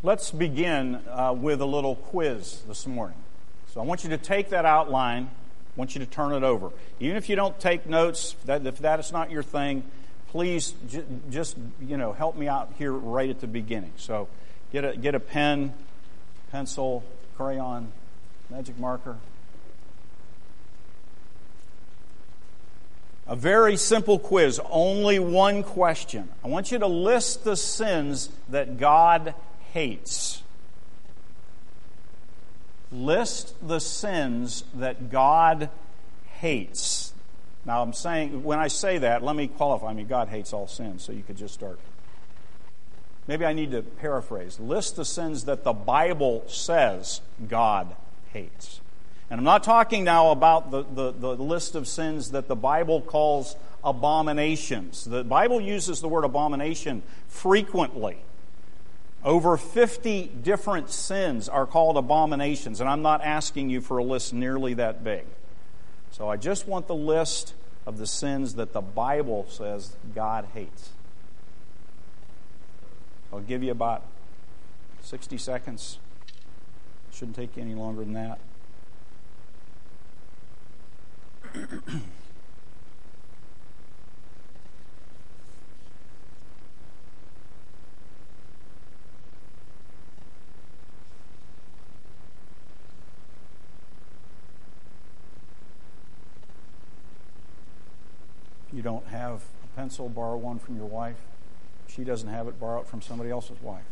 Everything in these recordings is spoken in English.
Let's begin with a little quiz this morning. So I want you to take that outline. I want you to turn it over. Even if you don't take notes, if that is not your thing, please just help me out here right at the beginning. So get a pen, pencil, crayon, magic marker. A very simple quiz, only one question. I want you to list the sins that God hates. List the sins that God hates. Now when I say that, let me qualify. I mean, God hates all sins, so you could just start. Maybe I need to paraphrase. List the sins that the Bible says God hates. And I'm not talking now about the list of sins that the Bible calls abominations. The Bible uses the word abomination frequently. Over 50 different sins are called abominations, and I'm not asking you for a list nearly that big. So I just want the list of the sins that the Bible says God hates. I'll give you about 60 seconds. Shouldn't take you any longer than that. If you don't have a pencil, borrow one from your wife. If she doesn't have it, borrow it from somebody else's wife.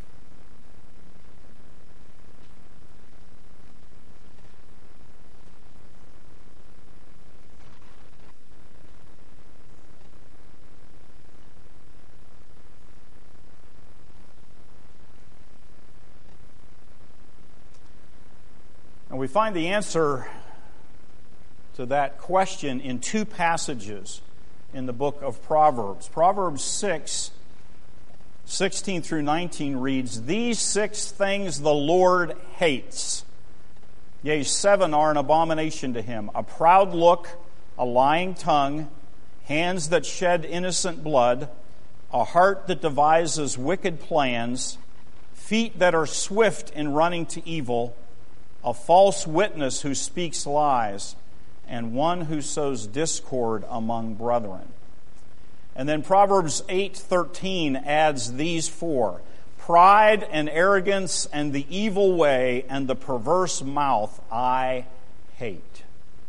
And we find the answer to that question in two passages in the book of Proverbs. Proverbs 6, 16 through 19 reads, "These 6 things the Lord hates. Yea, 7 are an abomination to him. A proud look, a lying tongue, hands that shed innocent blood, a heart that devises wicked plans, feet that are swift in running to evil, a false witness who speaks lies, and one who sows discord among brethren." And then Proverbs 8:13 adds these 4. "Pride and arrogance and the evil way and the perverse mouth I hate."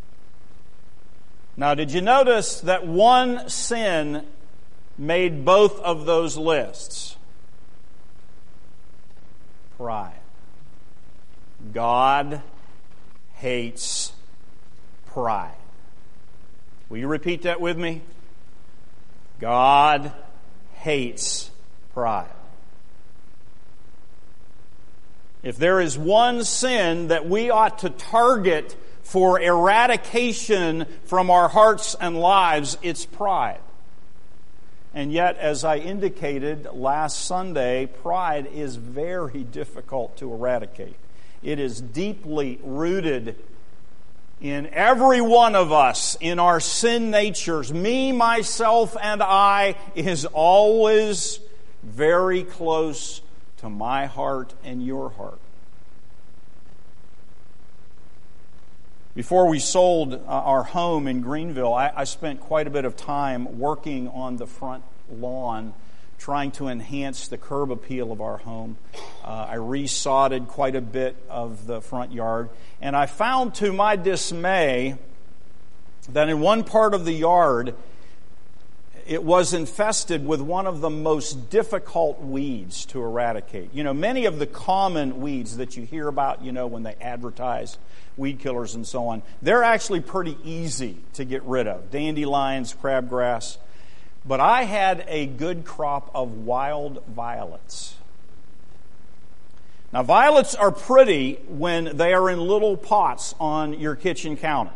Now, did you notice that one sin made both of those lists? Pride. God hates pride. Will you repeat that with me? God hates pride. If there is one sin that we ought to target for eradication from our hearts and lives, it's pride. And yet, as I indicated last Sunday, pride is very difficult to eradicate. It is deeply rooted in every one of us, in our sin natures. Me, myself, and I is always very close to my heart and your heart. Before we sold our home in Greenville, I spent quite a bit of time working on the front lawn, trying to enhance the curb appeal of our home. I resodded quite a bit of the front yard, and I found to my dismay that in one part of the yard, it was infested with one of the most difficult weeds to eradicate. You know, many of the common weeds that you hear about, when they advertise weed killers and so on, they're actually pretty easy to get rid of. Dandelions, crabgrass. But I had a good crop of wild violets. Now, violets are pretty when they are in little pots on your kitchen counter.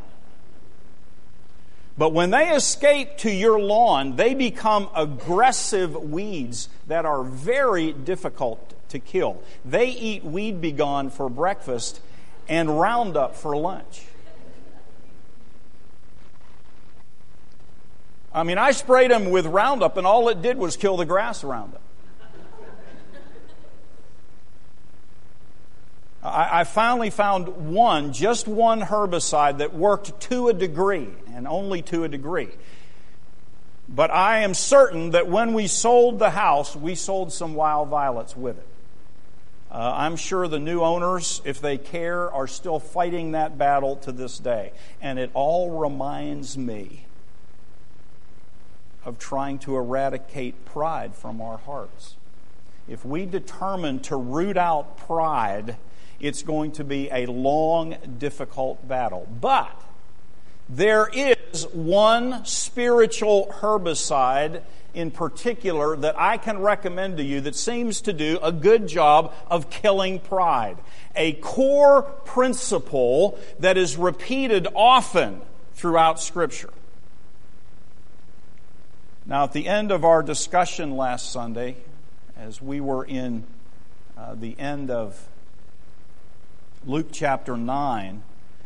But when they escape to your lawn, they become aggressive weeds that are very difficult to kill. They eat Weed Be Gone for breakfast and Roundup for lunch. I mean, I sprayed them with Roundup, and all it did was kill the grass around them. I finally found just one herbicide that worked to a degree, and only to a degree. But I am certain that when we sold the house, we sold some wild violets with it. I'm sure the new owners, if they care, are still fighting that battle to this day. And it all reminds me of trying to eradicate pride from our hearts. If we determine to root out pride, it's going to be a long, difficult battle. But there is one spiritual herbicide in particular that I can recommend to you that seems to do a good job of killing pride. A core principle that is repeated often throughout Scripture. Now, at the end of our discussion last Sunday, as we were in the end of Luke chapter 9,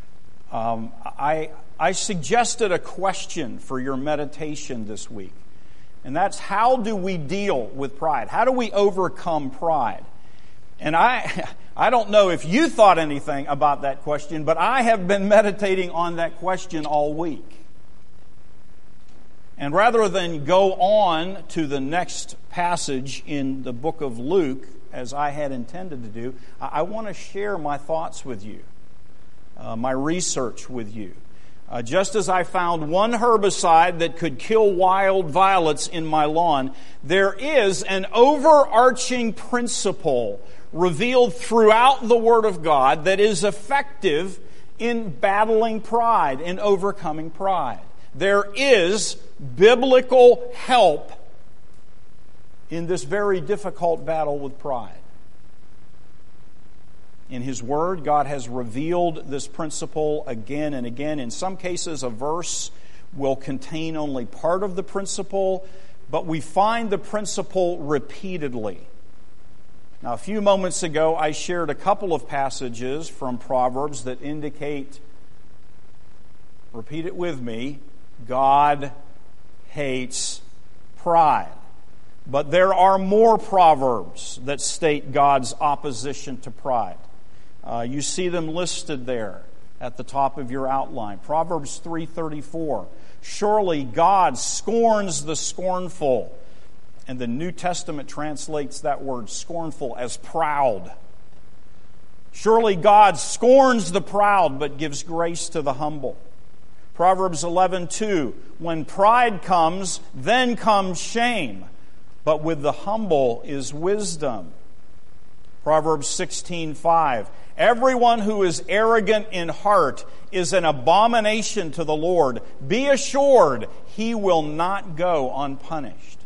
I suggested a question for your meditation this week. And that's, how do we deal with pride? How do we overcome pride? And I don't know if you thought anything about that question, but I have been meditating on that question all week. And rather than go on to the next passage in the book of Luke, as I had intended to do, I want to share my thoughts with you, my research with you. Just as I found one herbicide that could kill wild violets in my lawn, there is an overarching principle revealed throughout the Word of God that is effective in battling pride, in overcoming pride. There is biblical help in this very difficult battle with pride. In His Word, God has revealed this principle again and again. In some cases, a verse will contain only part of the principle, but we find the principle repeatedly. Now, a few moments ago, I shared a couple of passages from Proverbs that indicate, repeat it with me, God hates pride. But there are more Proverbs that state God's opposition to pride. You see them listed there at the top of your outline. Proverbs 3:34. Surely God scorns the scornful. And the New Testament translates that word scornful as proud. Surely God scorns the proud, but gives grace to the humble. Proverbs 11:2. When pride comes, then comes shame. But with the humble is wisdom. Proverbs 16:5. Everyone who is arrogant in heart is an abomination to the Lord. Be assured, He will not go unpunished.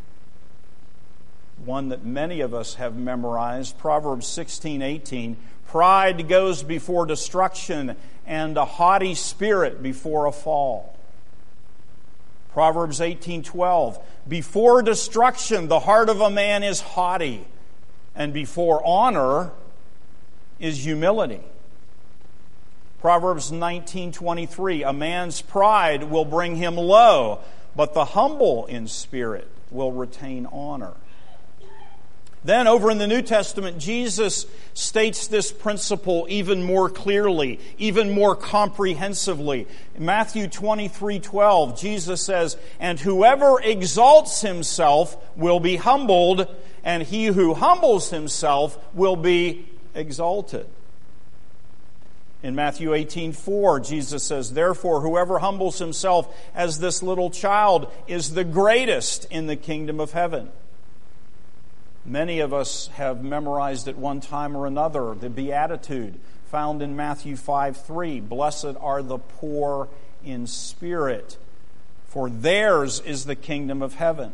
One that many of us have memorized, Proverbs 16:18. Pride goes before destruction, and a haughty spirit before a fall. Proverbs 18:12. Before destruction, the heart of a man is haughty, and before honor is humility. Proverbs 19:23. A man's pride will bring him low, but the humble in spirit will retain honor. Then over in the New Testament, Jesus states this principle even more clearly, even more comprehensively. In Matthew 23:12, Jesus says, and whoever exalts himself will be humbled, and he who humbles himself will be exalted. In Matthew 18:4, Jesus says, therefore, whoever humbles himself as this little child is the greatest in the kingdom of heaven. Many of us have memorized at one time or another the beatitude found in Matthew 5:3. Blessed are the poor in spirit, for theirs is the kingdom of heaven.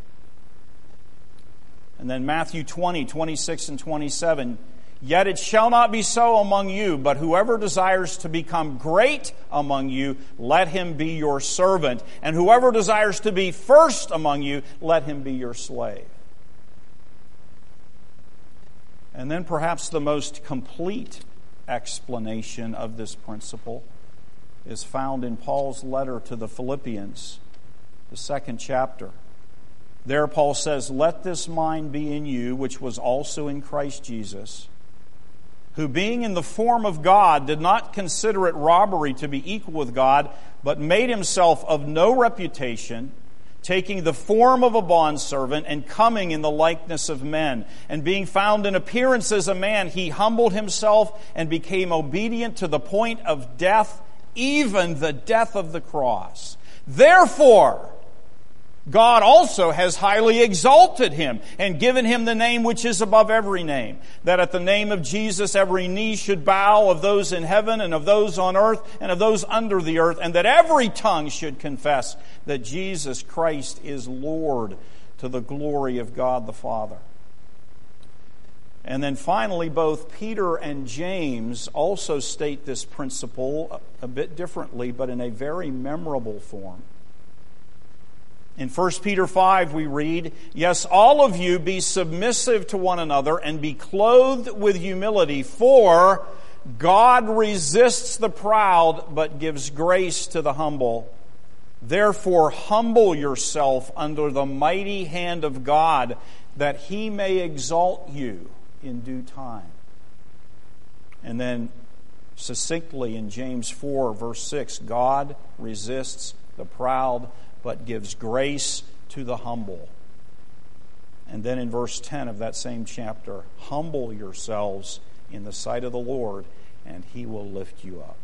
And then Matthew 20:26 and 27. Yet it shall not be so among you, but whoever desires to become great among you, let him be your servant. And whoever desires to be first among you, let him be your slave. And then perhaps the most complete explanation of this principle is found in Paul's letter to the Philippians, the 2nd chapter. There Paul says, let this mind be in you, which was also in Christ Jesus, who being in the form of God did not consider it robbery to be equal with God, but made himself of no reputation, taking the form of a bondservant and coming in the likeness of men. And being found in appearance as a man, he humbled himself and became obedient to the point of death, even the death of the cross. Therefore, God also has highly exalted him and given him the name which is above every name, that at the name of Jesus every knee should bow, of those in heaven and of those on earth and of those under the earth, and that every tongue should confess that Jesus Christ is Lord, to the glory of God the Father. And then finally, both Peter and James also state this principle a bit differently, but in a very memorable form. In 1 Peter 5 we read, "Yes, all of you be submissive to one another and be clothed with humility, for God resists the proud but gives grace to the humble. Therefore humble yourself under the mighty hand of God, that he may exalt you in due time." And then succinctly in James 4 verse 6, "God resists the proud but gives grace to the humble." And then in verse 10 of that same chapter, "Humble yourselves in the sight of the Lord, and he will lift you up."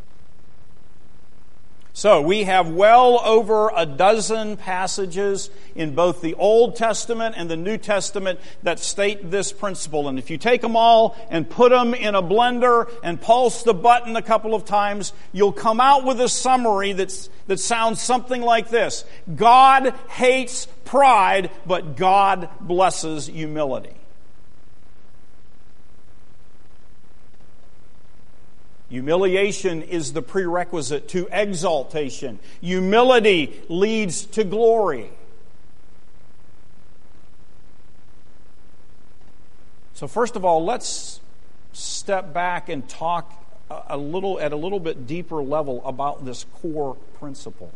So we have well over a dozen passages in both the Old Testament and the New Testament that state this principle. And if you take them all and put them in a blender and pulse the button a couple of times, you'll come out with a summary that sounds something like this: God hates pride, but God blesses humility. Humiliation is the prerequisite to exaltation. Humility leads to glory. So first of all, let's step back and talk at a little bit deeper level about this core principle.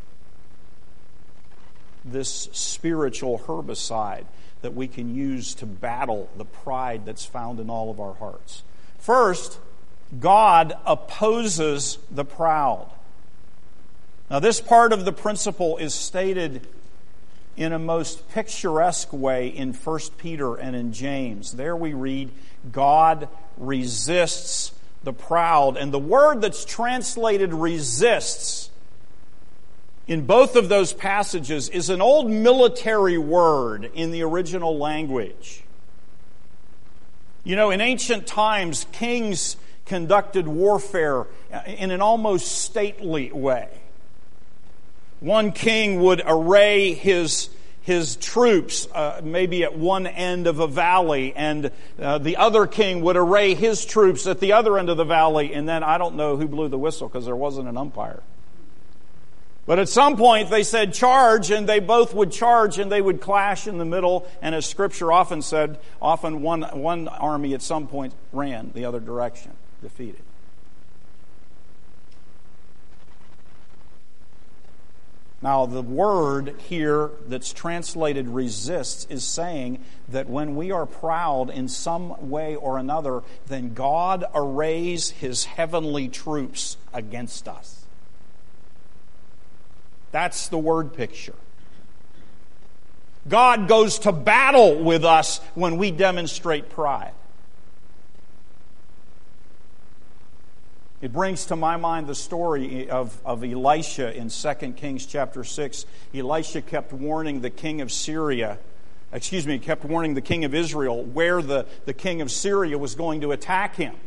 This spiritual herbicide that we can use to battle the pride that's found in all of our hearts. First, God opposes the proud. Now, this part of the principle is stated in a most picturesque way in 1 Peter and in James. There we read, God resists the proud. And the word that's translated resists in both of those passages is an old military word in the original language. You know, in ancient times, kings conducted warfare in an almost stately way. One king would array his troops maybe at one end of a valley, and the other king would array his troops at the other end of the valley, and then I don't know who blew the whistle because there wasn't an umpire. But at some point they said charge, and they both would charge, and they would clash in the middle. And as Scripture often said, often one army at some point ran the other direction, defeated. Now, the word here that's translated resists is saying that when we are proud in some way or another, then God arrays His heavenly troops against us. That's the word picture. God goes to battle with us when we demonstrate pride. It brings to my mind the story of Elisha in 2 Kings chapter 6. Elisha kept warning the king of Israel where the king of Syria was going to attack him.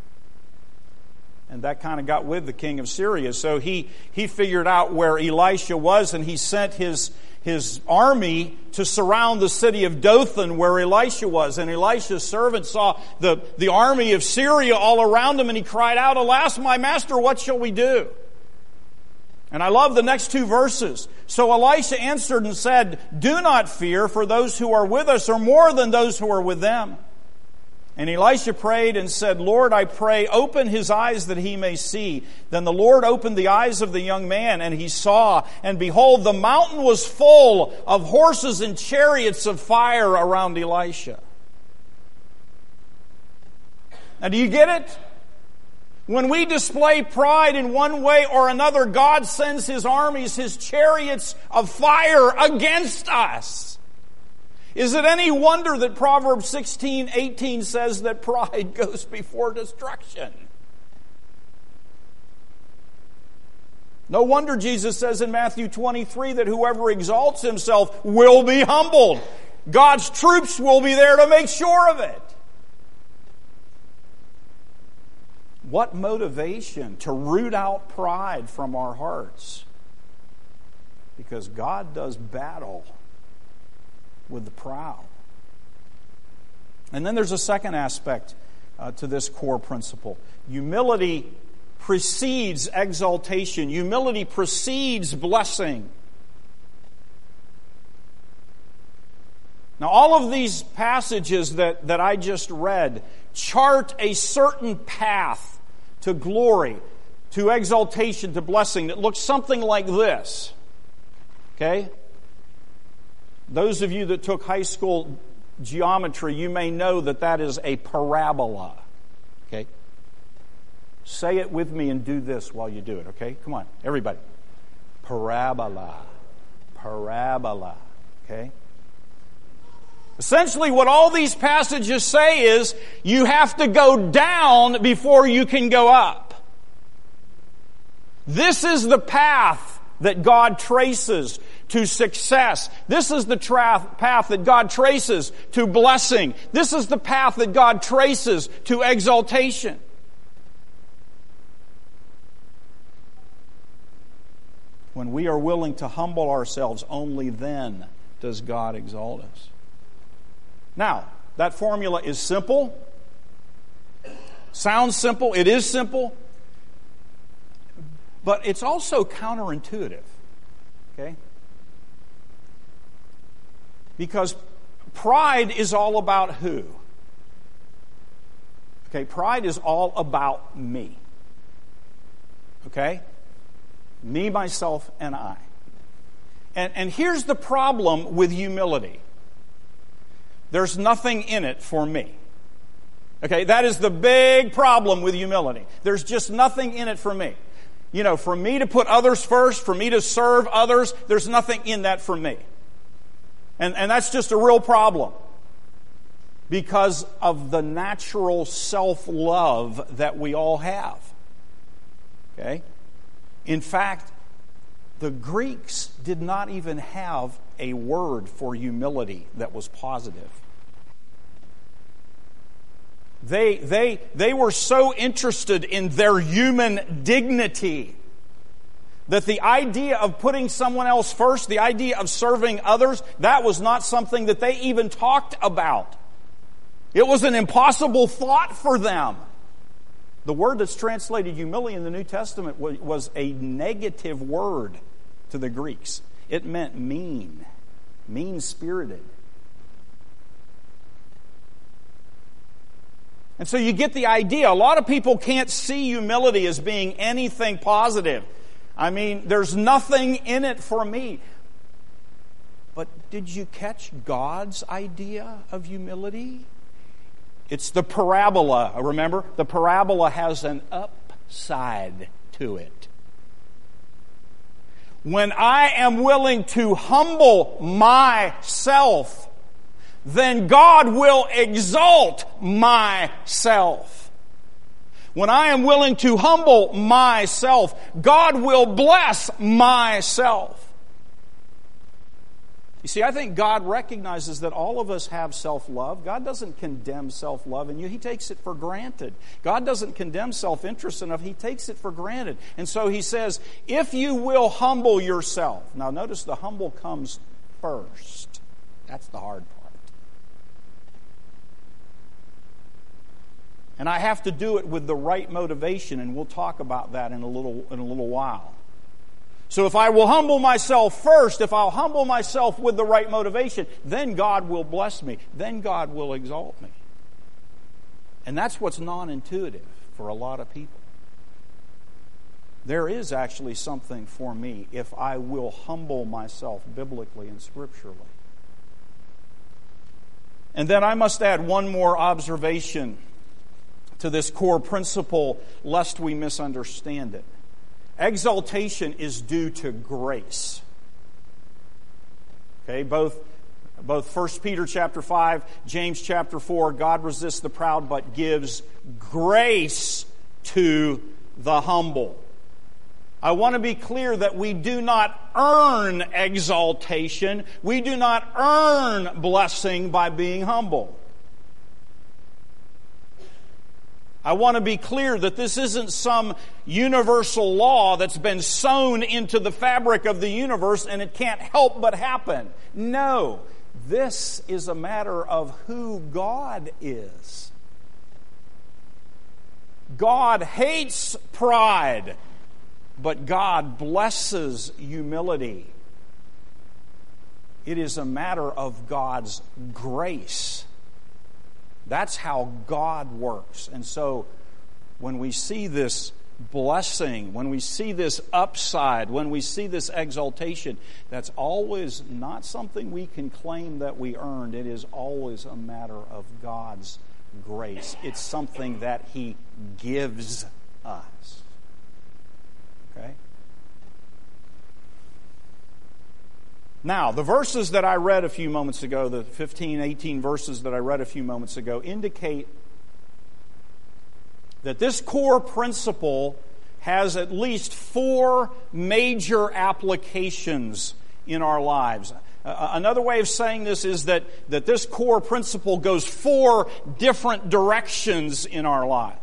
And that kind of got with the king of Syria. So he figured out where Elisha was, and he sent his army to surround the city of Dothan where Elisha was. And Elisha's servant saw the army of Syria all around him, and he cried out, "Alas, my master, what shall we do?" And I love the next two verses. So Elisha answered and said, "Do not fear, for those who are with us are more than those who are with them." And Elisha prayed and said, "Lord, I pray, open his eyes that he may see." Then the Lord opened the eyes of the young man, and he saw, and behold, the mountain was full of horses and chariots of fire around Elisha. Now, do you get it? When we display pride in one way or another, God sends His armies, His chariots of fire against us. Is it any wonder that Proverbs 16:18 says that pride goes before destruction? No wonder Jesus says in Matthew 23 that whoever exalts himself will be humbled. God's troops will be there to make sure of it. What motivation to root out pride from our hearts? Because God does battle with the proud. And then there's a second aspect to this core principle. Humility precedes exaltation. Humility precedes blessing. Now, all of these passages that I just read chart a certain path to glory, to exaltation, to blessing that looks something like this. Okay? Those of you that took high school geometry, you may know that is a parabola. Okay? Say it with me and do this while you do it, okay? Come on, everybody. Parabola. Parabola. Okay? Essentially, what all these passages say is you have to go down before you can go up. This is the path that God traces to success. This is the path that God traces to blessing. This is the path that God traces to exaltation. When we are willing to humble ourselves, only then does God exalt us. Now, that formula is simple. Sounds simple. It is simple. But it's also counterintuitive. Okay? Because pride is all about who? Okay, pride is all about me. Okay? Me, myself, and I. And here's the problem with humility. There's nothing in it for me. Okay, that is the big problem with humility. There's just nothing in it for me. You know, for me to put others first, for me to serve others, there's nothing in that for me. And that's just a real problem. Because of the natural self-love that we all have. Okay? In fact, the Greeks did not even have a word for humility that was positive. They were so interested in their human dignity that the idea of putting someone else first, the idea of serving others, that was not something that they even talked about. It was an impossible thought for them. The word that's translated humility in the New Testament was a negative word to the Greeks. It meant mean, mean-spirited. And so you get the idea. A lot of people can't see humility as being anything positive. I mean, there's nothing in it for me. But did you catch God's idea of humility? It's the parabola, remember? The parabola has an upside to it. When I am willing to humble myself, then God will exalt myself. When I am willing to humble myself, God will bless myself. You see, I think God recognizes that all of us have self-love. God doesn't condemn self-love in you. He takes it for granted. God doesn't condemn self-interest enough. He takes it for granted. And so He says, if you will humble yourself. Now notice the humble comes first. That's the hard part. And I have to do it with the right motivation, and we'll talk about that in a little while. So if I will humble myself first, if I'll humble myself with the right motivation, then God will bless me. Then God will exalt me. And that's what's non-intuitive for a lot of people. There is actually something for me if I will humble myself biblically and scripturally. And then I must add one more observation to this core principle lest we misunderstand it. Exaltation is due to grace. Okay, both 1 Peter chapter 5, James chapter 4, God resists the proud but gives grace to the humble. I want to be clear that we do not earn exaltation. We do not earn blessing by being humble. I want to be clear that this isn't some universal law that's been sewn into the fabric of the universe and it can't help but happen. No, this is a matter of who God is. God hates pride, but God blesses humility. It is a matter of God's grace. That's how God works. And so when we see this blessing, when we see this upside, when we see this exaltation, that's always not something we can claim that we earned. It is always a matter of God's grace. It's something that He gives us. Okay? Now, the verses that I read a few moments ago, the 15, 18 verses that I read a few moments ago, indicate that this core principle has at least 4 major applications in our lives. Another way of saying this is that this core principle goes 4 different directions in our lives.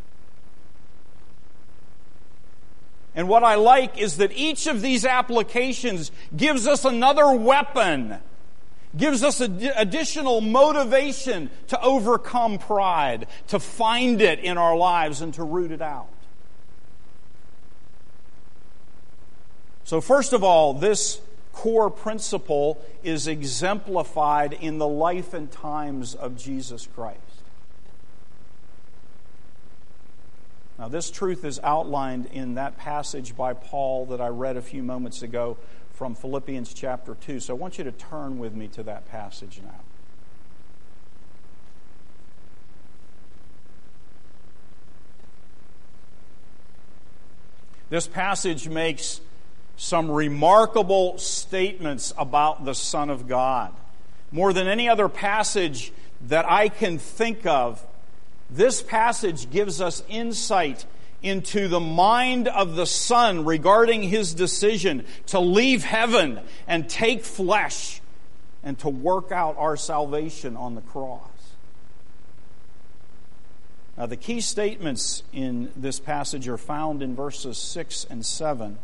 And what I like is that each of these applications gives us another weapon, gives us additional motivation to overcome pride, to find it in our lives and to root it out. So first of all, this core principle is exemplified in the life and times of Jesus Christ. Now, this truth is outlined in that passage by Paul that I read a few moments ago from Philippians chapter 2. So I want you to turn with me to that passage now. This passage makes some remarkable statements about the Son of God. More than any other passage that I can think of, this passage gives us insight into the mind of the Son regarding His decision to leave heaven and take flesh and to work out our salvation on the cross. Now, the key statements in this passage are found in verses 6 and 7.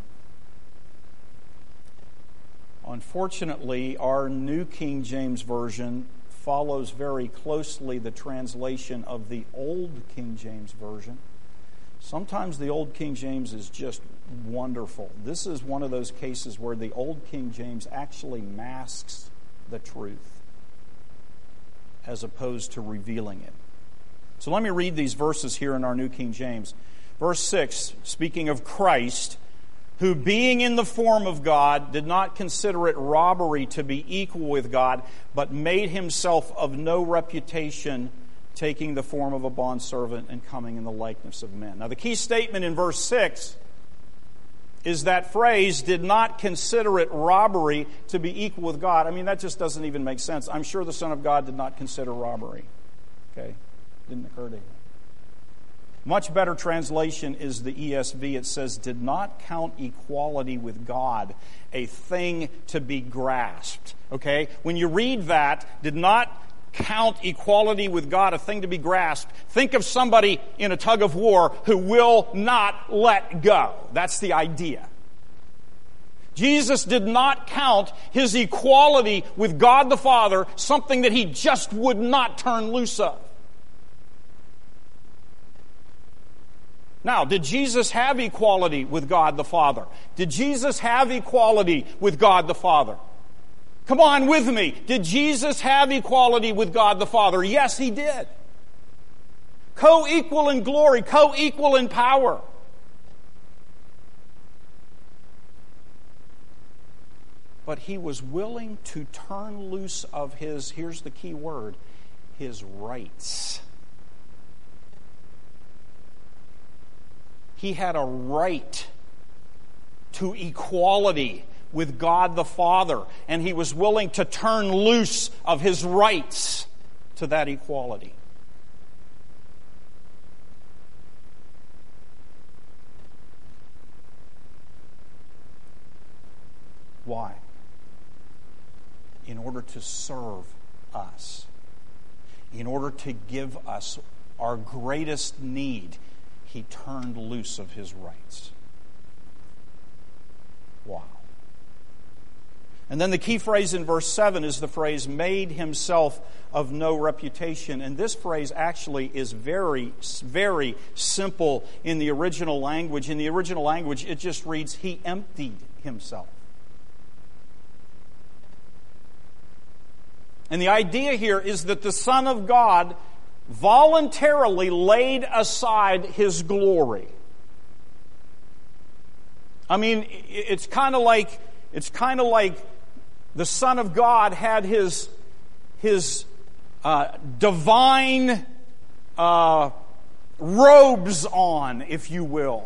Unfortunately, our New King James Version follows very closely the translation of the Old King James Version. Sometimes the Old King James is just wonderful. This is one of those cases where the Old King James actually masks the truth as opposed to revealing it. So let me read these verses here in our New King James. Verse 6, speaking of Christ, who being in the form of God did not consider it robbery to be equal with God, but made himself of no reputation, taking the form of a bondservant and coming in the likeness of men. Now the key statement in verse 6 is that phrase, did not consider it robbery to be equal with God. I mean, that just doesn't even make sense. I'm sure the Son of God did not consider robbery. Okay? Didn't occur to him. Much better translation is the ESV. It says, did not count equality with God a thing to be grasped. Okay? When you read that, did not count equality with God a thing to be grasped, think of somebody in a tug of war who will not let go. That's the idea. Jesus did not count His equality with God the Father something that He just would not turn loose of. Now, did Jesus have equality with God the Father? Did Jesus have equality with God the Father? Come on with me. Did Jesus have equality with God the Father? Yes, He did. Co-equal in glory, co-equal in power. But He was willing to turn loose of His, here's the key word, His rights. He had a right to equality with God the Father, and he was willing to turn loose of his rights to that equality. Why? In order to serve us. In order to give us our greatest need, he turned loose of his rights. Wow. And then the key phrase in verse 7 is the phrase, made himself of no reputation. And this phrase actually is very, very simple in the original language. In the original language, it just reads, he emptied himself. And the idea here is that the Son of God voluntarily laid aside his glory. I mean, it's kind of like the Son of God had his divine robes on, if you will.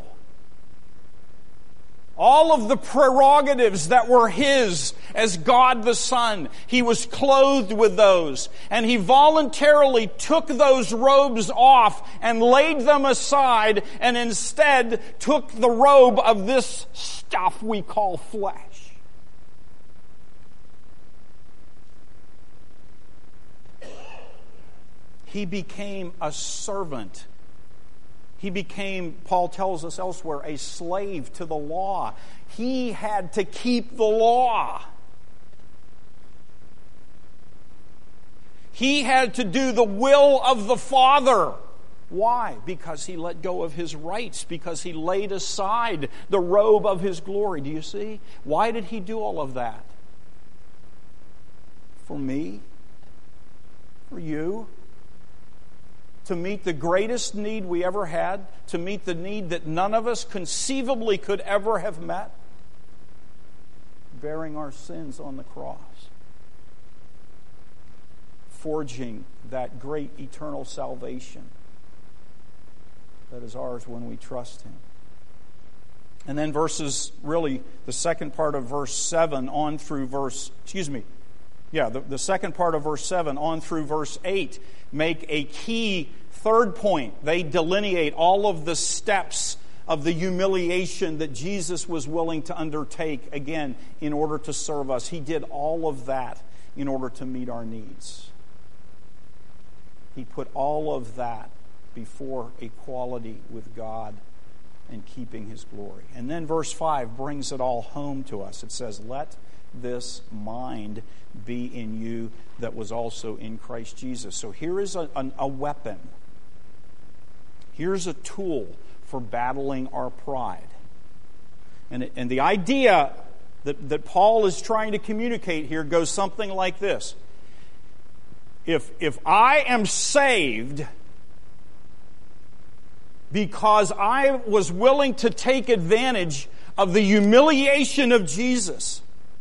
All of the prerogatives that were his as God the Son, he was clothed with those. And he voluntarily took those robes off and laid them aside and instead took the robe of this stuff we call flesh. He became a servant. He became, Paul tells us elsewhere, a slave to the law. He had to keep the law. He had to do the will of the Father. Why? Because he let go of his rights, because he laid aside the robe of his glory. Do you see? Why did he do all of that? For me? For you? To meet the greatest need we ever had, to meet the need that none of us conceivably could ever have met, bearing our sins on the cross, forging that great eternal salvation that is ours when we trust him. And then the second part of verse 7 on through the second part of verse 7 on through verse 8 make a key third point. They delineate all of the steps of the humiliation that Jesus was willing to undertake, again, in order to serve us. He did all of that in order to meet our needs. He put all of that before equality with God and keeping his glory. And then verse 5 brings it all home to us. It says, let this mind be in you that was also in Christ Jesus. So here is a weapon. Here's a tool for battling our pride. And the idea that Paul is trying to communicate here goes something like this. If I am saved because I was willing to take advantage of the humiliation of Jesus,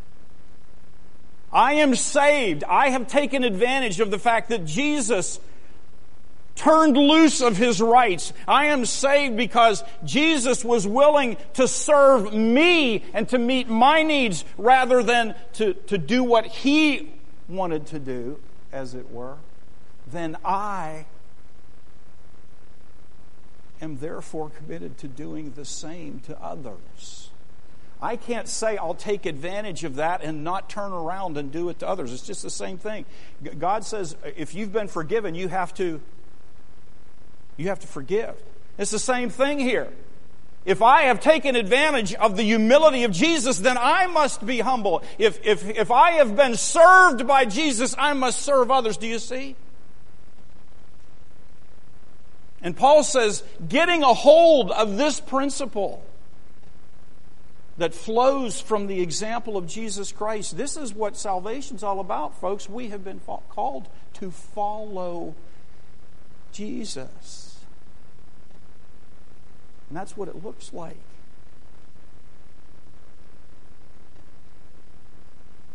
I am saved. I have taken advantage of the fact that Jesus turned loose of his rights. I am saved because Jesus was willing to serve me and to meet my needs rather than to do what he wanted to do, as it were. Then I am therefore committed to doing the same to others. I can't say I'll take advantage of that and not turn around and do it to others. It's just the same thing. God says if you've been forgiven, you have to forgive. It's the same thing here. If I have taken advantage of the humility of Jesus, then I must be humble. If I have been served by Jesus, I must serve others. Do you see? And Paul says, getting a hold of this principle that flows from the example of Jesus Christ. This is what salvation's all about, folks. We have been called to follow Jesus. And that's what it looks like.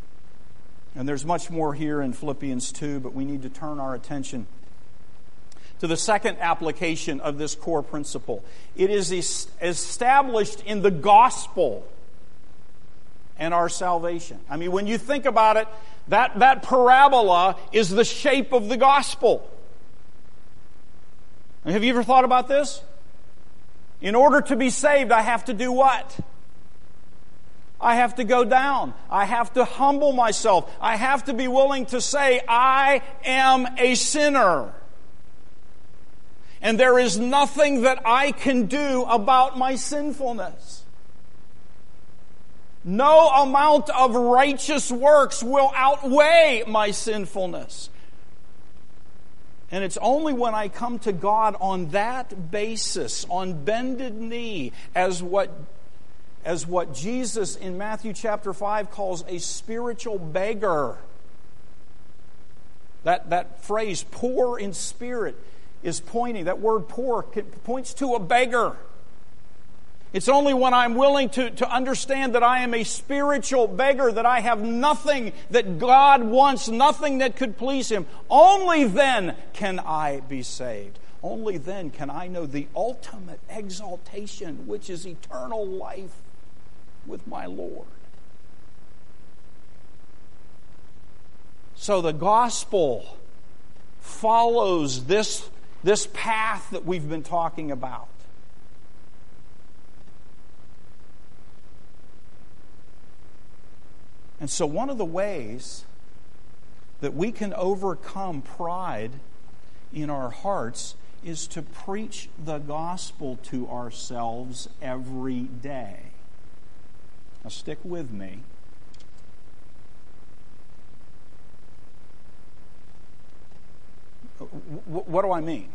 And there's much more here in Philippians 2, but we need to turn our attention to the second application of this core principle. It is established in the gospel and our salvation. I mean, when you think about it, that parabola is the shape of the gospel. And have you ever thought about this? In order to be saved, I have to do what? I have to go down. I have to humble myself. I have to be willing to say, I am a sinner. And there is nothing that I can do about my sinfulness. No amount of righteous works will outweigh my sinfulness. And it's only when I come to God on that basis, on bended knee, as what Jesus in Matthew chapter 5 calls a spiritual beggar. That phrase, poor in spirit, is pointing, that word poor points to a beggar. It's only when I'm willing to understand that I am a spiritual beggar, that I have nothing that God wants, nothing that could please Him. Only then can I be saved. Only then can I know the ultimate exaltation, which is eternal life with my Lord. So the gospel follows this path that we've been talking about. And so one of the ways that we can overcome pride in our hearts is to preach the gospel to ourselves every day. Now stick with me. What do I mean?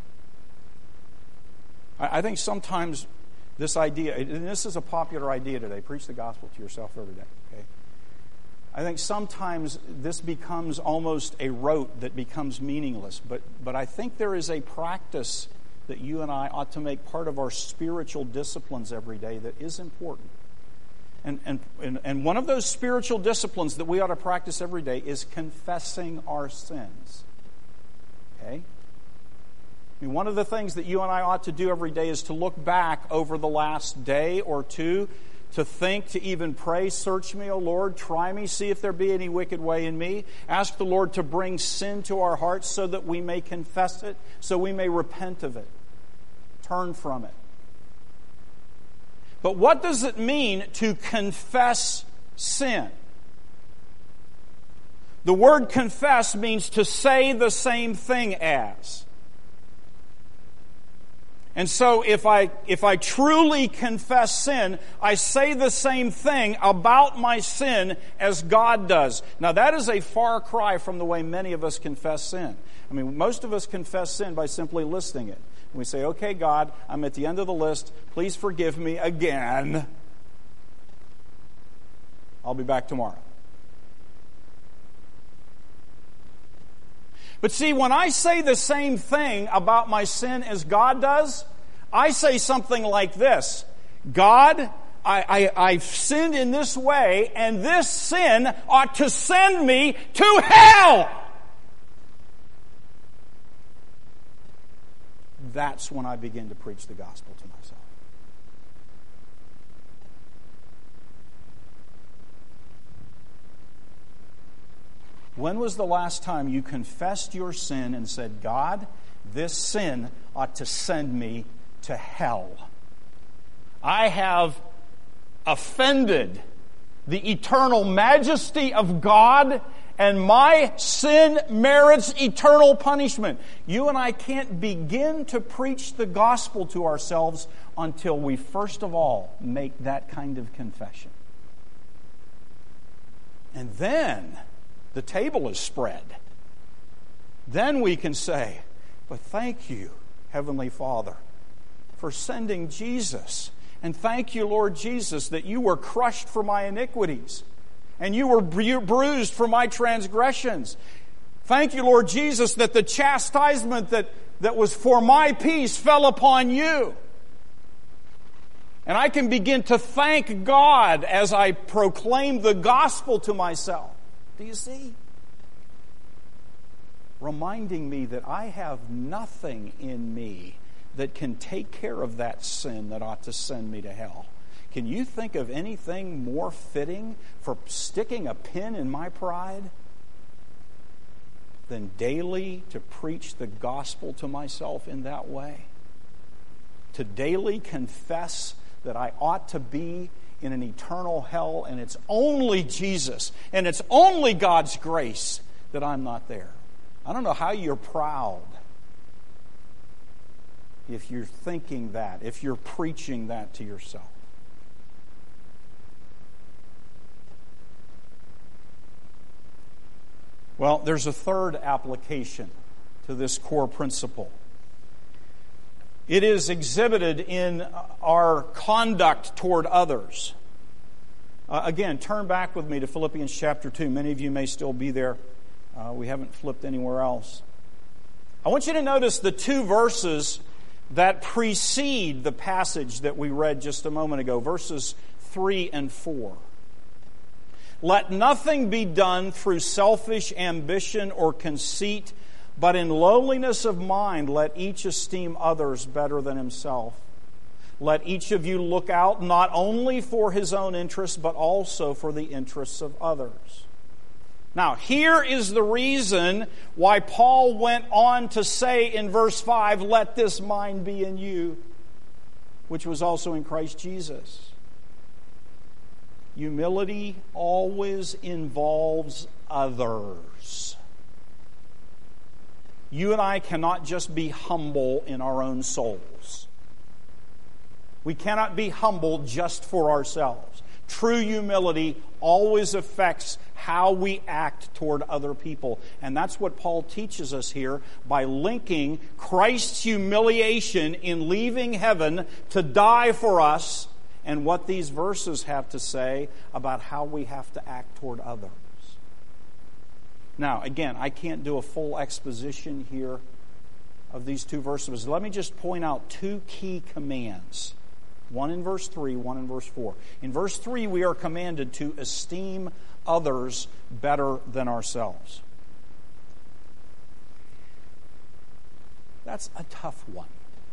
I think sometimes this idea, and this is a popular idea today, preach the gospel to yourself every day, okay? I think sometimes this becomes almost a rote that becomes meaningless, but I think there is a practice that you and I ought to make part of our spiritual disciplines every day that is important. And one of those spiritual disciplines that we ought to practice every day is confessing our sins. Okay? I mean, one of the things that you and I ought to do every day is to look back over the last day or two, to think, to even pray, search me, O Lord, try me, see if there be any wicked way in me. Ask the Lord to bring sin to our hearts so that we may confess it, so we may repent of it, turn from it. But what does it mean to confess sin? The word confess means to say the same thing as. And so if I truly confess sin, I say the same thing about my sin as God does. Now that is a far cry from the way many of us confess sin. I mean, most of us confess sin by simply listing it. We say, okay, God, I'm at the end of the list. Please forgive me again. I'll be back tomorrow. But see, when I say the same thing about my sin as God does, I say something like this: God, I've sinned in this way, and this sin ought to send me to hell. That's when I begin to preach the gospel to myself. When was the last time you confessed your sin and said, God, this sin ought to send me to hell? I have offended the eternal majesty of God, and my sin merits eternal punishment. You and I can't begin to preach the gospel to ourselves until we first of all make that kind of confession. And then the table is spread. Then we can say, but thank you, Heavenly Father, for sending Jesus. And thank you, Lord Jesus, that you were crushed for my iniquities and you were bruised for my transgressions. Thank you, Lord Jesus, that the chastisement that was for my peace fell upon you. And I can begin to thank God as I proclaim the gospel to myself. Do you see? reminding me that I have nothing in me that can take care of that sin that ought to send me to hell. Can you think of anything more fitting for sticking a pin in my pride than daily to preach the gospel to myself in that way? To daily confess that I ought to be in an eternal hell, and it's only Jesus and it's only God's grace that I'm not there. I don't know how you're proud if you're thinking that, if you're preaching that to yourself. Well, there's a third application to this core principle. It is exhibited in our conduct toward others. Again, turn back with me to Philippians chapter 2. Many of you may still be there. We haven't flipped anywhere else. I want you to notice the two verses that precede the passage that we read just a moment ago, verses 3 and 4. Let nothing be done through selfish ambition or conceit, but in lowliness of mind let each esteem others better than himself. Let each of you look out not only for his own interests, but also for the interests of others. Now, here is the reason why Paul went on to say in verse 5, let this mind be in you, which was also in Christ Jesus. Humility always involves others. You and I cannot just be humble in our own souls. We cannot be humble just for ourselves. True humility always affects how we act toward other people. And that's what Paul teaches us here by linking Christ's humiliation in leaving heaven to die for us and what these verses have to say about how we have to act toward others. Now, again, I can't do a full exposition here of these two verses. Let me just point out two key commands. One in verse 3, one in verse 4. In verse 3, we are commanded to esteem others better than ourselves. That's a tough one.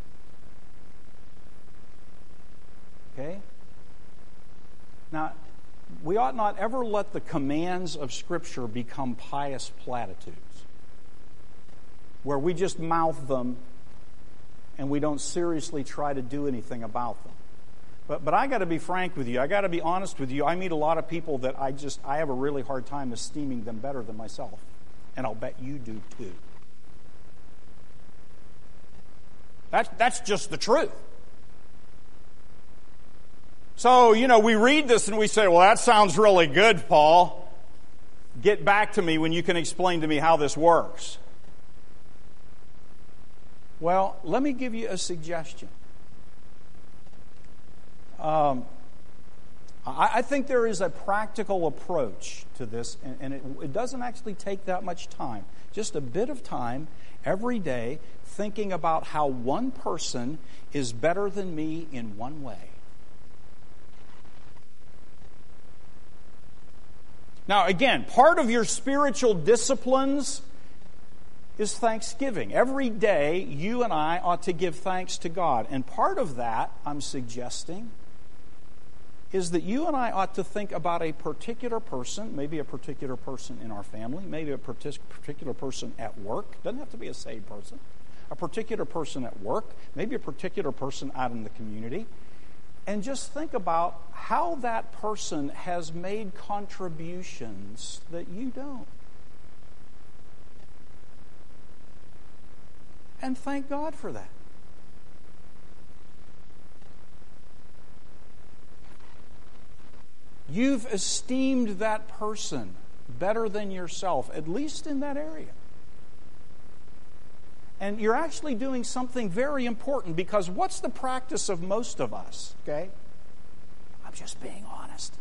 Okay? Now, we ought not ever let the commands of Scripture become pious platitudes, where we just mouth them and we don't seriously try to do anything about them. But I got to be frank with you. I got to be honest with you. I meet a lot of people that I have a really hard time esteeming them better than myself. And I'll bet you do too. That's just the truth. So, we read this and we say, well, that sounds really good, Paul. Get back to me when you can explain to me how this works. Well, let me give you a suggestion. I think there is a practical approach to this, and it doesn't actually take that much time. Just a bit of time every day thinking about how one person is better than me in one way. Now, again, part of your spiritual disciplines is thanksgiving. Every day, you and I ought to give thanks to God. And part of that, I'm suggesting, is that you and I ought to think about a particular person, maybe a particular person in our family, maybe a particular person at work. Doesn't have to be a saved person. A particular person at work, maybe a particular person out in the community. And just think about how that person has made contributions that you don't. And thank God for that. You've esteemed that person better than yourself, at least in that area. And you're actually doing something very important, because what's the practice of most of us, okay? I'm just being honest.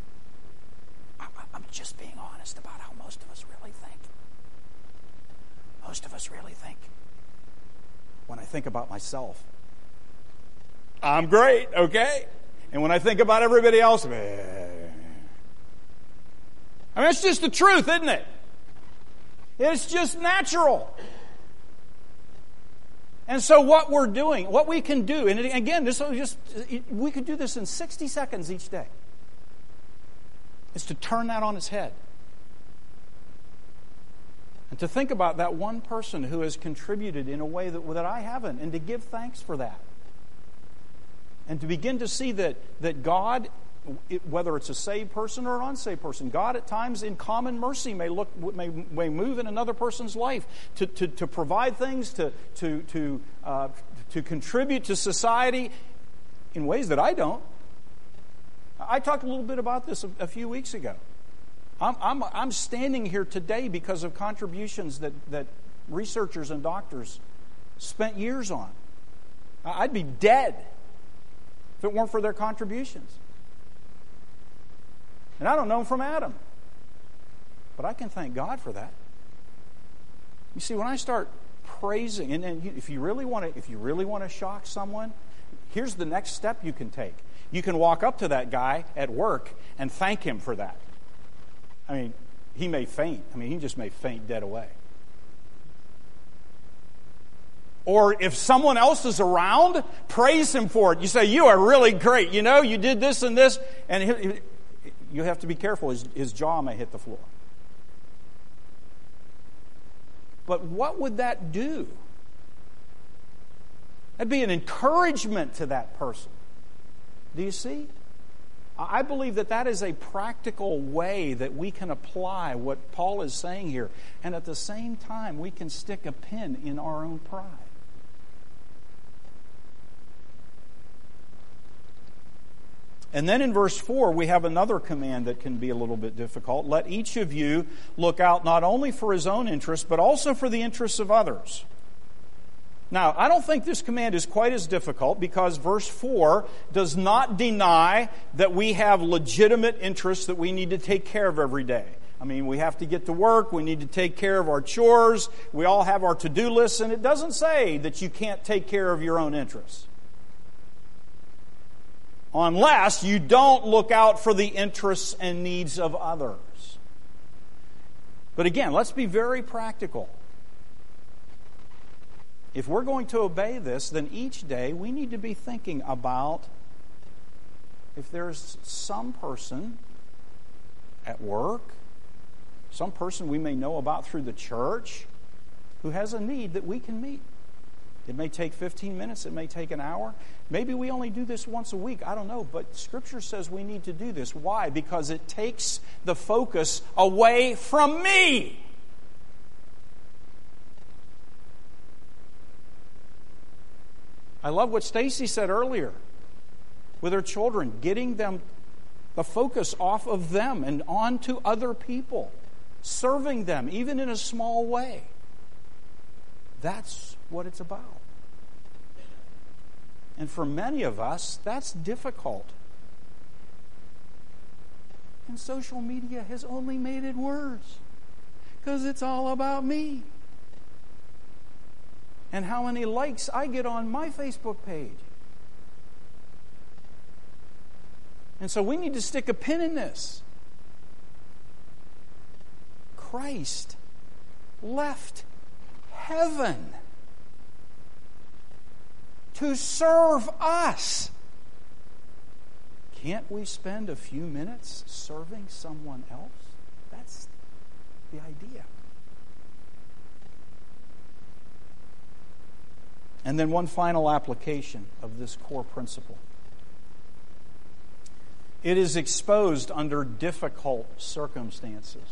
I'm just being honest about how most of us really think. Most of us really think. When I think about myself, I'm great, okay? And when I think about everybody else, it's just the truth, isn't it? It's just natural. And so what we're doing, what we can do, and again, we could do this in 60 seconds each day, is to turn that on its head. And to think about that one person who has contributed in a way that I haven't, and to give thanks for that. And to begin to see that God, whether it's a saved person or an unsaved person, God at times in common mercy may move in another person's life to provide things, to contribute to society in ways that I don't. I talked a little bit about this a few weeks ago. I'm standing here today because of contributions that researchers and doctors spent years on. I'd be dead if it weren't for their contributions. And I don't know them from Adam. But I can thank God for that. You see, when I start praising, and if you really want to shock someone, here's the next step you can take. You can walk up to that guy at work and thank him for that. I mean, he may faint. He just may faint dead away. Or if someone else is around, praise him for it. You say, you are really great. You know, you did this and this. And you have to be careful. His jaw may hit the floor. But what would that do? That'd be an encouragement to that person. Do you see? I believe that is a practical way that we can apply what Paul is saying here. And at the same time, we can stick a pin in our own pride. And then in verse 4, we have another command that can be a little bit difficult. Let each of you look out not only for his own interests, but also for the interests of others. Now, I don't think this command is quite as difficult because verse 4 does not deny that we have legitimate interests that we need to take care of every day. We have to get to work, we need to take care of our chores, we all have our to-do lists, and it doesn't say that you can't take care of your own interests. Unless you don't look out for the interests and needs of others. But again, let's be very practical. If we're going to obey this, then each day we need to be thinking about if there's some person at work, some person we may know about through the church who has a need that we can meet. It may take 15 minutes, it may take an hour. Maybe we only do this once a week, I don't know. But Scripture says we need to do this. Why? Because it takes the focus away from me. I love what Stacy said earlier with her children, getting them the focus off of them and on to other people, serving them, even in a small way. That's what it's about. And for many of us, that's difficult. And social media has only made it worse because it's all about me. And how many likes I get on my Facebook page. And so we need to stick a pin in this. Christ left heaven to serve us. Can't we spend a few minutes serving someone else? That's the idea. And then one final application of this core principle. It is exposed under difficult circumstances.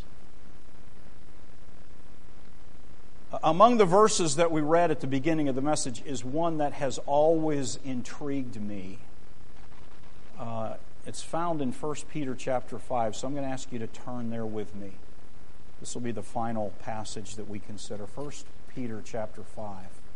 Among the verses that we read at the beginning of the message is one that has always intrigued me. It's found in 1 Peter chapter 5, so I'm going to ask you to turn there with me. This will be the final passage that we consider. 1 Peter chapter 5.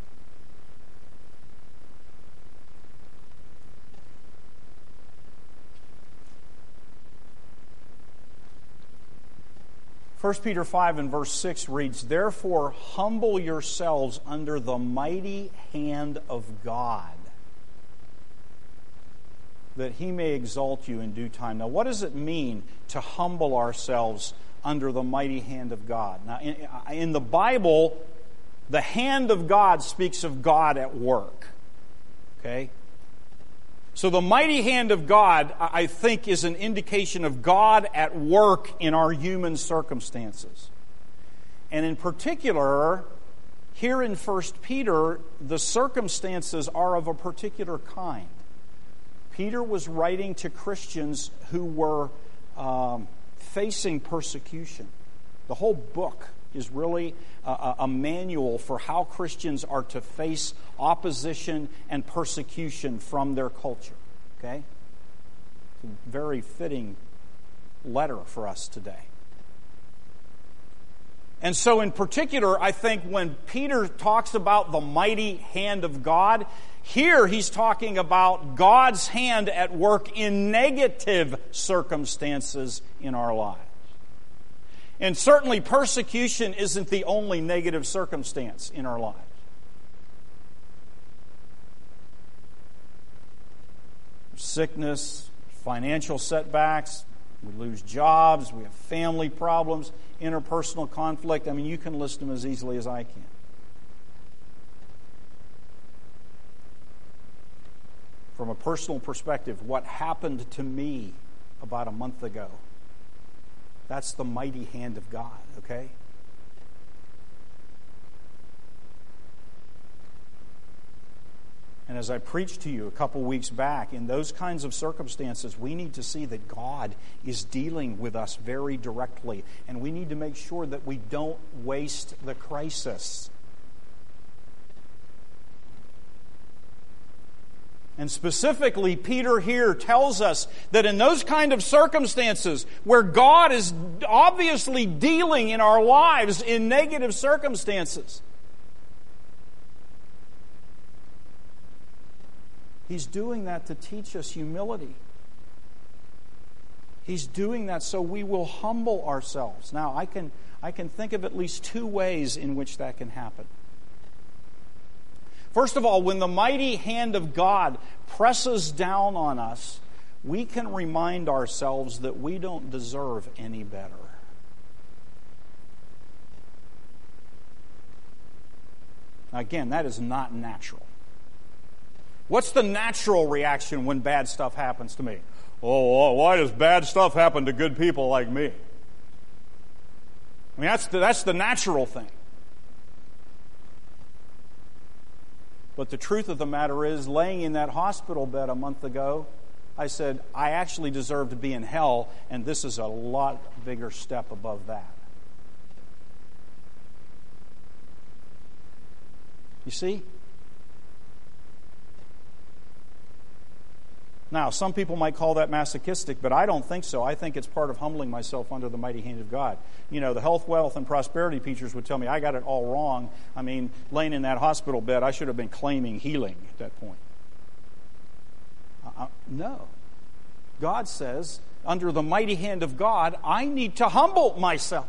1 Peter 5 and verse 6 reads, "Therefore humble yourselves under the mighty hand of God, that He may exalt you in due time." Now, what does it mean to humble ourselves under the mighty hand of God. Now, in the Bible, the hand of God speaks of God at work. Okay? So the mighty hand of God, I think, is an indication of God at work in our human circumstances. And in particular, here in 1 Peter, the circumstances are of a particular kind. Peter was writing to Christians who were facing persecution. The whole book is really a manual for how Christians are to face opposition and persecution from their culture. Okay? It's a very fitting letter for us today. And so in particular, I think when Peter talks about the mighty hand of God, here he's talking about God's hand at work in negative circumstances in our lives. And certainly persecution isn't the only negative circumstance in our lives. Sickness, financial setbacks, we lose jobs, we have family problems, interpersonal conflict. I mean, you can list them as easily as I can. From a personal perspective, what happened to me about a month ago, that's the mighty hand of God, okay? And as I preached to you a couple weeks back, in those kinds of circumstances, we need to see that God is dealing with us very directly. And we need to make sure that we don't waste the crisis. And specifically, Peter here tells us that in those kind of circumstances where God is obviously dealing in our lives in negative circumstances, He's doing that to teach us humility. He's doing that so we will humble ourselves. Now, I can think of at least two ways in which that can happen. First of all, when the mighty hand of God presses down on us, we can remind ourselves that we don't deserve any better. Now, again, that is not natural. What's the natural reaction when bad stuff happens to me? Oh, why does bad stuff happen to good people like me? I mean, that's the natural thing. But the truth of the matter is, laying in that hospital bed a month ago, I said, I actually deserve to be in hell, and this is a lot bigger step above that. You see? Now, some people might call that masochistic, but I don't think so. I think it's part of humbling myself under the mighty hand of God. You know, the health, wealth, and prosperity teachers would tell me I got it all wrong. I mean, laying in that hospital bed, I should have been claiming healing at that point. No. God says, under the mighty hand of God, I need to humble myself.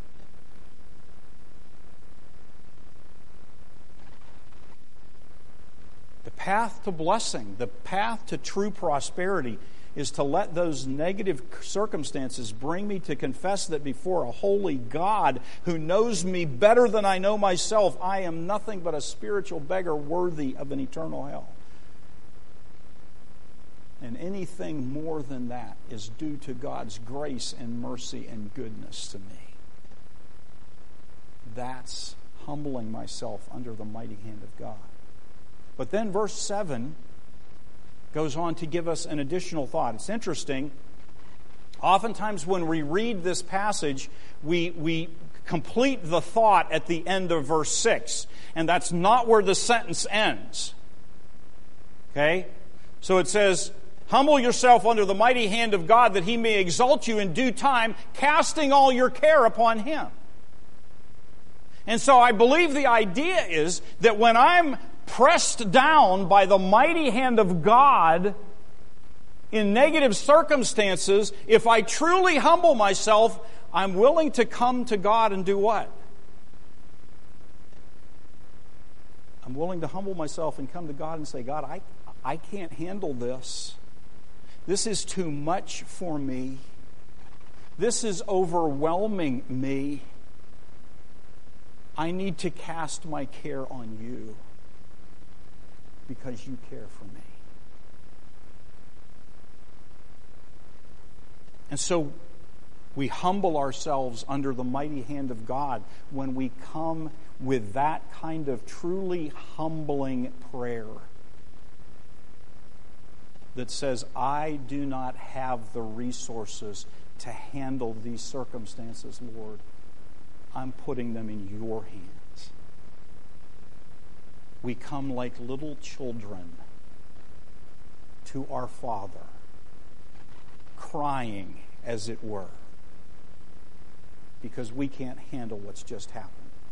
The path to blessing, the path to true prosperity is to let those negative circumstances bring me to confess that before a holy God who knows me better than I know myself, I am nothing but a spiritual beggar worthy of an eternal hell. And anything more than that is due to God's grace and mercy and goodness to me. That's humbling myself under the mighty hand of God. But then verse 7 goes on to give us an additional thought. It's interesting. Oftentimes when we read this passage, we complete the thought at the end of verse 6. And that's not where the sentence ends. Okay? So it says, humble yourself under the mighty hand of God that He may exalt you in due time, casting all your care upon Him. And so I believe the idea is that when I'm pressed down by the mighty hand of God in negative circumstances, if I truly humble myself, I'm willing to come to God and do what? I'm willing to humble myself and come to God and say, God, I can't handle this. This is too much for me. This is overwhelming me. I need to cast my care on you because you care for me. And so we humble ourselves under the mighty hand of God when we come with that kind of truly humbling prayer that says, I do not have the resources to handle these circumstances, Lord. I'm putting them in your hands. We come like little children to our Father, crying, as it were, because we can't handle what's just happened.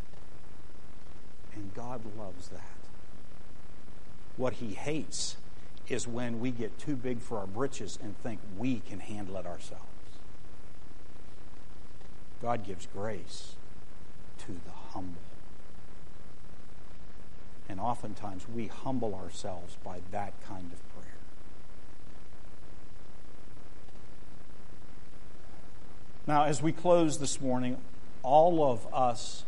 And God loves that. What He hates is when we get too big for our britches and think we can handle it ourselves. God gives grace to the humble. And oftentimes we humble ourselves by that kind of prayer. Now, as we close this morning, all of us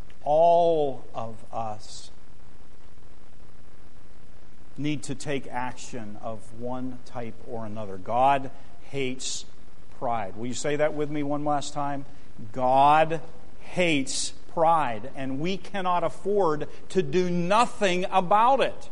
need to take action of one type or another. God hates pride. Will you say that with me one last time? God hates pride, and we cannot afford to do nothing about it.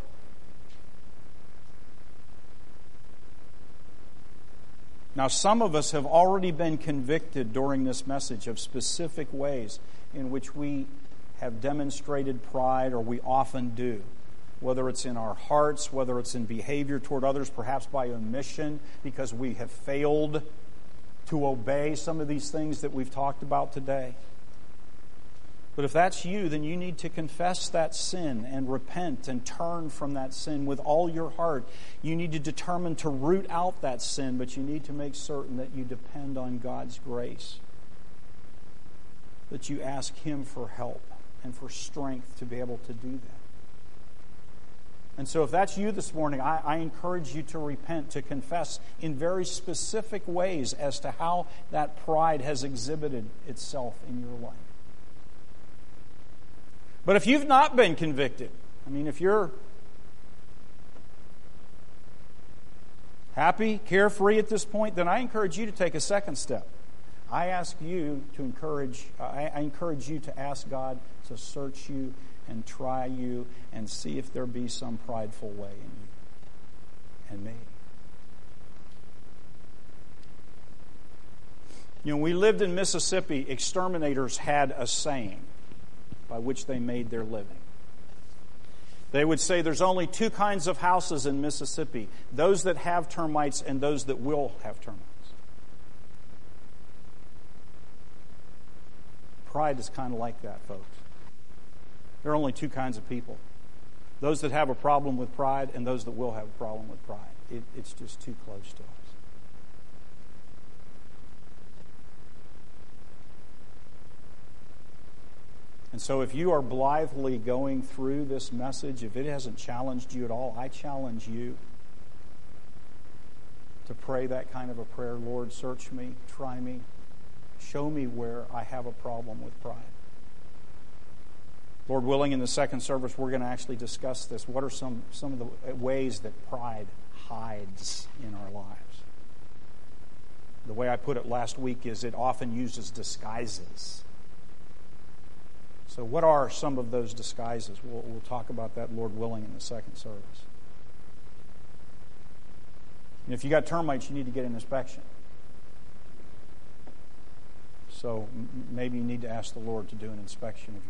Now, some of us have already been convicted during this message of specific ways in which we have demonstrated pride, or we often do. Whether it's in our hearts, whether it's in behavior toward others, perhaps by omission, because we have failed to obey some of these things that we've talked about today. But if that's you, then you need to confess that sin and repent and turn from that sin with all your heart. You need to determine to root out that sin, but you need to make certain that you depend on God's grace. That you ask Him for help and for strength to be able to do that. And so if that's you this morning, I encourage you to repent, to confess in very specific ways as to how that pride has exhibited itself in your life. But if you've not been convicted, if you're happy, carefree at this point, then I encourage you to take a second step. I encourage you to ask God to search you and try you and see if there be some prideful way in you and me. When we lived in Mississippi, exterminators had a saying by which they made their living. They would say there's only two kinds of houses in Mississippi, those that have termites and those that will have termites. Pride is kind of like that, folks. There are only two kinds of people. Those that have a problem with pride and those that will have a problem with pride. It's just too close to us. And so if you are blithely going through this message, if it hasn't challenged you at all, I challenge you to pray that kind of a prayer. Lord, search me, try me, show me where I have a problem with pride. Lord willing, in the second service, we're going to actually discuss this. What are some of the ways that pride hides in our lives? The way I put it last week is it often uses disguises. So what are some of those disguises? We'll talk about that, Lord willing, in the second service. And if you got termites, you need to get an inspection. So maybe you need to ask the Lord to do an inspection of